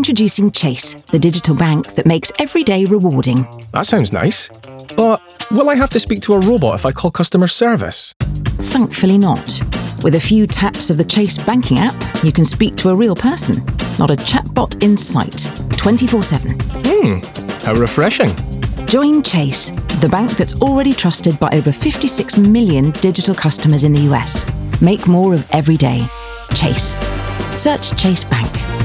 Introducing Chase, the digital bank that makes every day rewarding. That sounds nice. But will I have to speak to a robot if I call customer service? Thankfully not. With a few taps of the Chase banking app, you can speak to a real person, not a chatbot in sight, 24/7. How refreshing. Join Chase, the bank that's already trusted by over 56 million digital customers in the US. Make more of every day. Chase. Search Chase Bank.